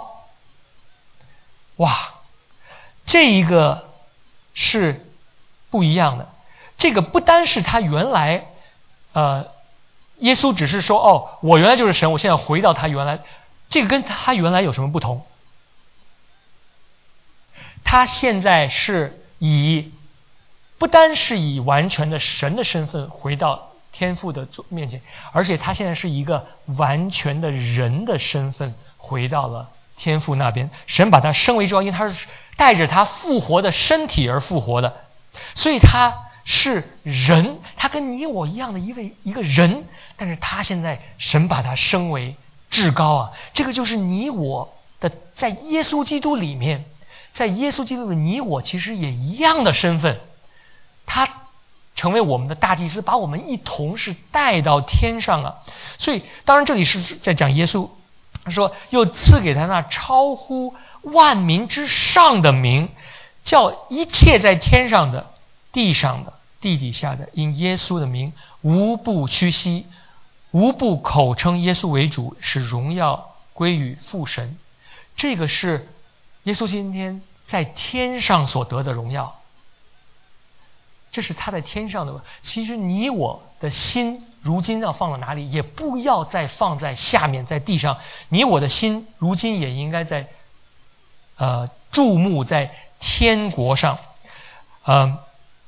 哇，这一个是不一样的。这个不单是他原来呃，耶稣只是说哦，我原来就是神，我现在回到他原来，这个跟他原来有什么不同？他现在是以不单是以完全的神的身份回到天父的面前，而且他现在是一个完全的人的身份回到了天父那边。神把他升为至高，因为他是带着他复活的身体而复活的，所以他是人，他跟你我一样的一位一个人，但是他现在神把他升为至高啊。这个就是你我的在耶稣基督里面，在耶稣基督的你我其实也一样的身份，他成为我们的大祭司，把我们一同是带到天上了。所以当然这里是在讲耶稣，他说又赐给他那超乎万民之上的名，叫一切在天上的、地上的、地底下的，因耶稣的名无不屈膝，无不口称耶稣为主，使荣耀归于父神。这个是耶稣今天在天上所得的荣耀，这是他在天上的。其实你我的心如今要放到哪里，也不要再放在下面，在地上。你我的心如今也应该在呃注目在天国上。呃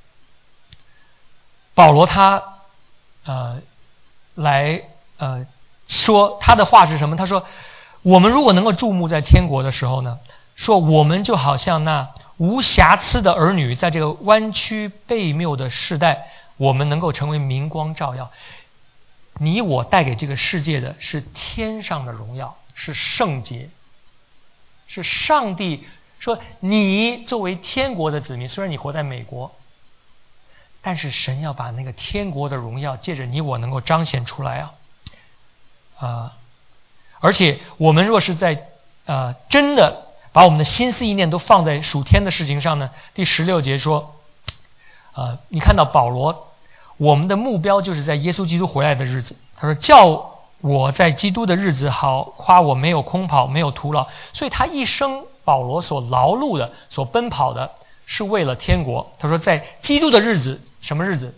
保罗他呃来呃说他的话是什么？他说我们如果能够注目在天国的时候呢，说我们就好像那无瑕疵的儿女，在这个弯曲悖谬的世代，我们能够成为明光照耀。 你我带给这个世界的是天上的荣耀，是圣洁，是上帝说你作为天国的子民，虽然你活在美国，但是神要把那个天国的荣耀借着你我能够彰显出来啊！啊、呃，而且我们若是在呃真的把我们的心思意念都放在属天的事情上呢，第十六节说，呃，你看到保罗，我们的目标就是在耶稣基督回来的日子。他说：“叫我在基督的日子好夸我没有空跑，没有徒劳。”所以他一生保罗所劳碌的、所奔跑的，是为了天国。他说，在基督的日子，什么日子？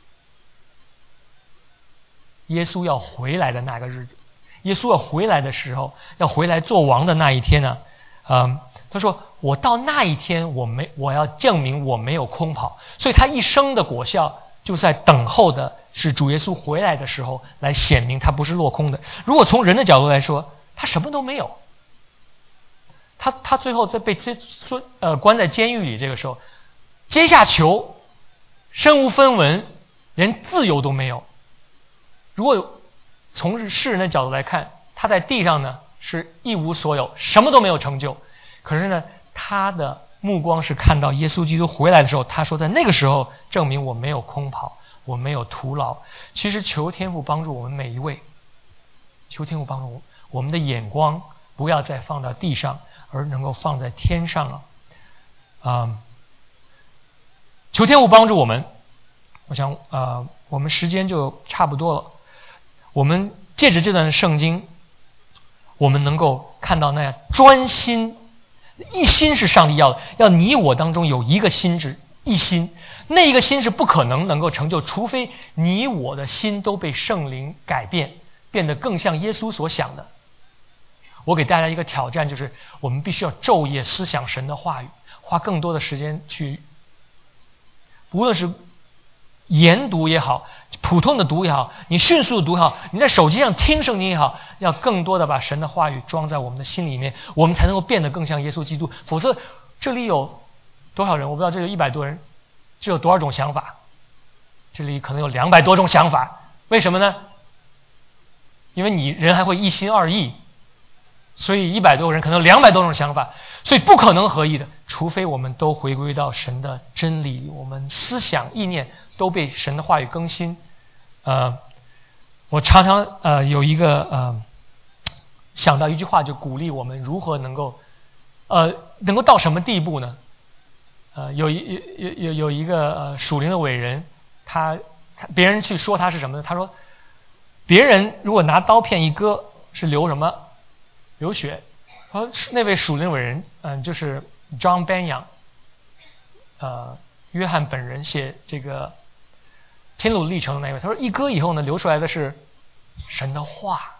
耶稣要回来的那个日子。耶稣要回来的时候，要回来做王的那一天呢？嗯，他说我到那一天，我没我要证明我没有空跑。所以他一生的果效就在等候的是主耶稣回来的时候来显明他不是落空的。如果从人的角度来说，他什么都没有。他他最后在被呃关在监狱里，这个时候阶下囚，身无分文，连自由都没有。如果从世人的角度来看，他在地上呢是一无所有，什么都没有成就。可是呢，他的目光是看到耶稣基督回来的时候，他说在那个时候证明我没有空跑，我没有徒劳。其实求天父帮助我们每一位，求天父帮助我，我们的眼光不要再放到地上，而能够放在天上了。啊、嗯，求天父帮助我们。我想啊、呃，我们时间就差不多了。我们借着这段圣经，我们能够看到那样专心一心是上帝要的，要你我当中有一个心智一心，那一个心是不可能能够成就，除非你我的心都被圣灵改变，变得更像耶稣所想的。我给大家一个挑战，就是我们必须要昼夜思想神的话语，花更多的时间去，无论是研读也好，普通的读也好，你迅速的读也好，你在手机上听圣经也好，要更多的把神的话语装在我们的心里面，我们才能够变得更像耶稣基督。否则这里有多少人，我不知道，这有一百多人，这有多少种想法，这里可能有两百多种想法。为什么呢？因为你人还会一心二意，所以一百多个人可能有两百多种想法，所以不可能合一的，除非我们都回归到神的真理，我们思想意念都被神的话语更新。呃，我常常呃有一个呃想到一句话，就鼓励我们如何能够呃能够到什么地步呢？呃，有一有有有一个呃属灵的伟人，他他别人去说他是什么呢？他说，别人如果拿刀片一割，是流什么？流血。然后那位属灵伟人，嗯、呃，就是 John Bunyan， 呃，约翰本人写这个天路历程的那位，他说一割以后呢，流出来的是神的话。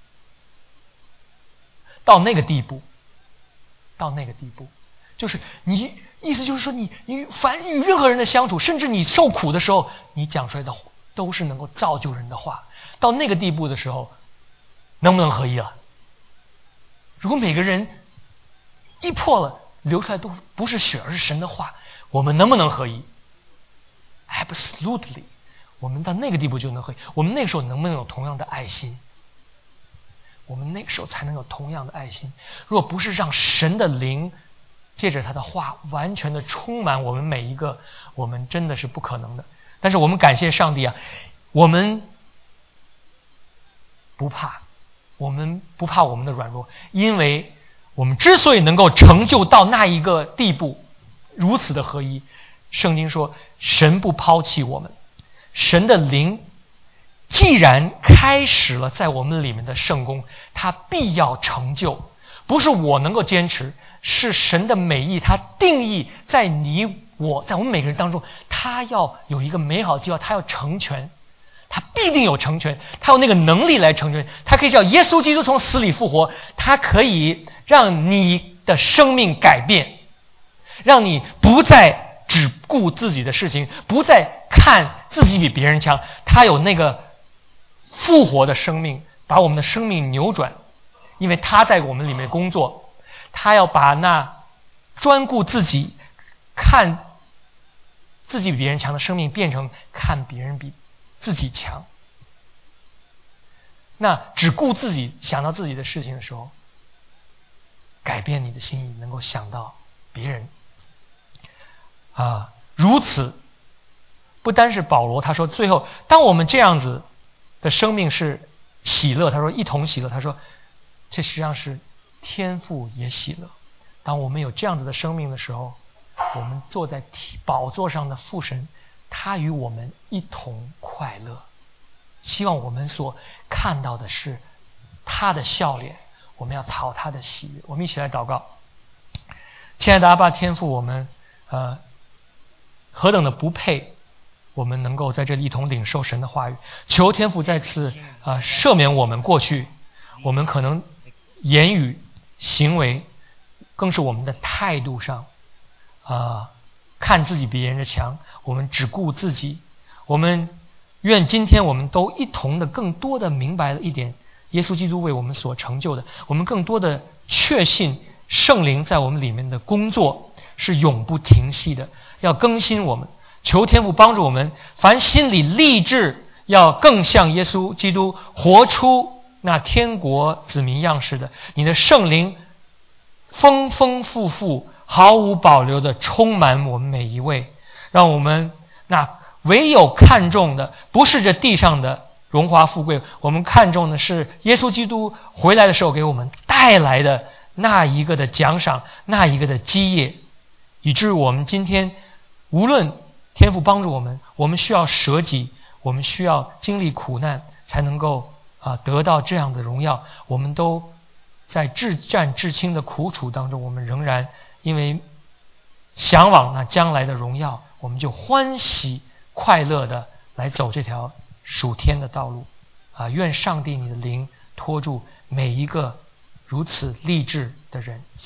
到那个地步，到那个地步，就是你意思就是说你，你你凡与任何人的相处，甚至你受苦的时候，你讲出来的都是能够造就人的话。到那个地步的时候，能不能合一了？如果每个人一破了，流出来都不是血，而是神的话，我们能不能合一 ？Absolutely， 我们到那个地步就能合一。我们那个时候能不能有同样的爱心？我们那个时候才能有同样的爱心。如果不是让神的灵借着他的话完全的充满我们每一个，我们真的是不可能的。但是我们感谢上帝啊，我们不怕。我们不怕我们的软弱，因为我们之所以能够成就到那一个地步，如此的合一，圣经说神不抛弃我们，神的灵既然开始了在我们里面的圣工，他必要成就。不是我能够坚持，是神的美意，他定义在你我在我们每个人当中，他要有一个美好的计划，他要成全，他必定有成全，他有那个能力来成全。他可以叫耶稣基督从死里复活，他可以让你的生命改变，让你不再只顾自己的事情，不再看自己比别人强。他有那个复活的生命，把我们的生命扭转，因为他在我们里面工作。他要把那专顾自己、看自己比别人强的生命，变成看别人比自己强。 那只顾自己想到自己的事情的时候，改变你的心意，能够想到别人啊。如此不单是保罗，他说最后当我们这样子的生命是喜乐，他说一同喜乐，他说这实际上是天父也喜乐。当我们有这样子的生命的时候，我们坐在宝座上的父神，他与我们一同快乐。希望我们所看到的是他的笑脸，我们要讨他的喜悦。我们一起来祷告。亲爱的阿爸天父，我们呃何等的不配，我们能够在这里一同领受神的话语。求天父再次呃赦免我们过去，我们可能言语行为，更是我们的态度上啊、呃、看自己比别人的强，我们只顾自己。我们愿今天我们都一同的更多的明白了一点耶稣基督为我们所成就的，我们更多的确信圣灵在我们里面的工作是永不停息的，要更新我们。求天父帮助我们，凡心里立志要更像耶稣基督，活出那天国子民样式的，你的圣灵丰丰富富毫无保留的充满我们每一位，让我们那唯有看重的不是这地上的荣华富贵，我们看重的是耶稣基督回来的时候给我们带来的那一个的奖赏，那一个的基业，以至于我们今天无论天父帮助我们，我们需要舍己，我们需要经历苦难才能够啊得到这样的荣耀，我们都在至战至轻的苦楚当中，我们仍然因为向往那将来的荣耀，我们就欢喜快乐的来走这条属天的道路啊！愿上帝你的灵托住每一个如此励志的人。